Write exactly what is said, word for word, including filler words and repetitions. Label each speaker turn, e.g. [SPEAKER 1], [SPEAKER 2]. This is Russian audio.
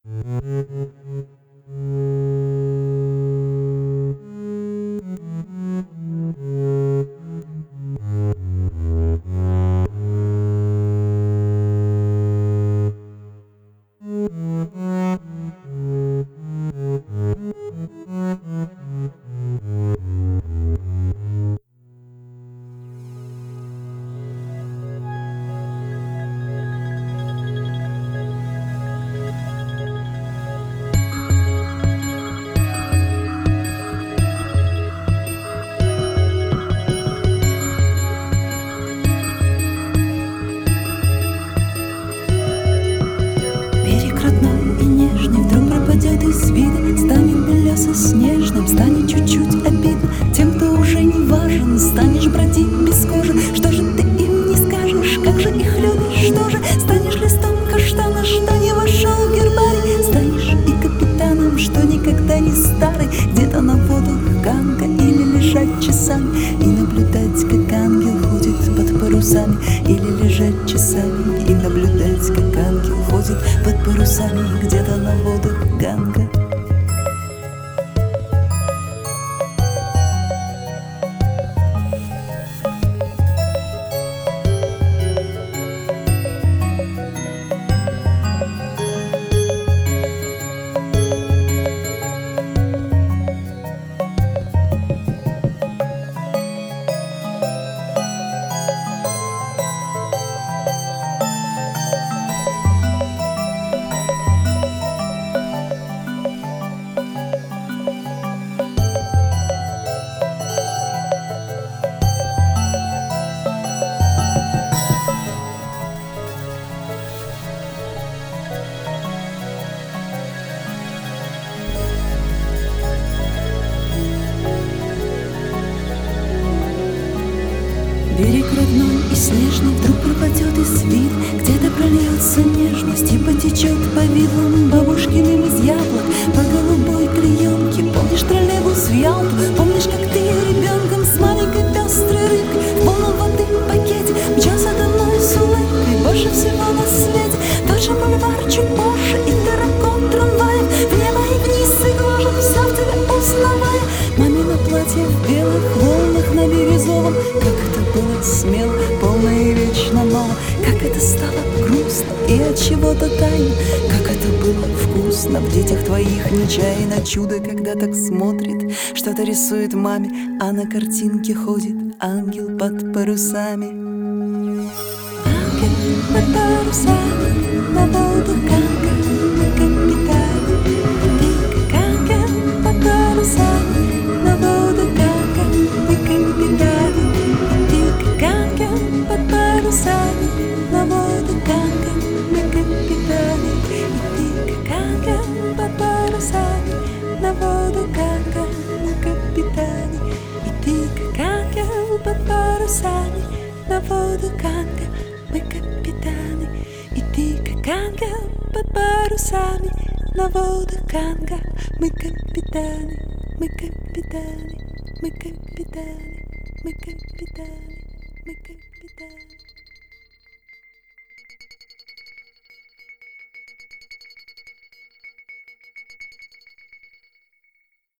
[SPEAKER 1] Из вида станет белесо снежным, станет чуть-чуть обидно тем, кто уже не важен. Станешь бродить без кожи, что же ты им не скажешь? Как же их любишь, что же? Станешь листом каштана, что не вошел в гербарий. Станешь и капитаном, что никогда не старый. Где-то на водах Ганга или лежать часами и наблюдать, как ангел ходит под парусами. Или лежать часами и наблюдать, как ангел ходит под парусами. Где-то на водах Ганга. Берег родной и снежный вдруг пропадет из вида. Где-то прольется нежность и потечет по вилам бабушкиным из яблок по голубой клеенке. Помнишь троллейбус в Ялту? Помнишь, как ты ребенком с маленькой пестрой рыбкой в полном воды пакете мчался домой с улыбкой? Больше всего на свете тот же бульвар чуть позже и таракот трамваев в небо и вниз и гложет, все в тебе узнавая. Мамино платье в белых волнах на бирюзовом. Как это было смело, полно и вечно ново. Как это стало грустно и от чего-то тайно. Как это было вкусно в детях твоих нечаянно. Чудо, когда так смотрит, что-то рисует маме, а на картинке ходит ангел под парусами. Ангел под парусами, на воду Ганга, мы капитаны. Ты как ангел под парусами, на воду Ганга, мы капитаны. Ты как ангел под парусами, на воду Ганга, мы капитаны. И ты как ангел под парусами, на воду Ганга, мы капитаны. И ты как ангел под парусами, на воду Ганга, мы капитаны. И ты как ангел под парусами, на воду Ганга, мы капитаны. Мы капитаны, мы капитаны, мы капитаны, мы капитаны.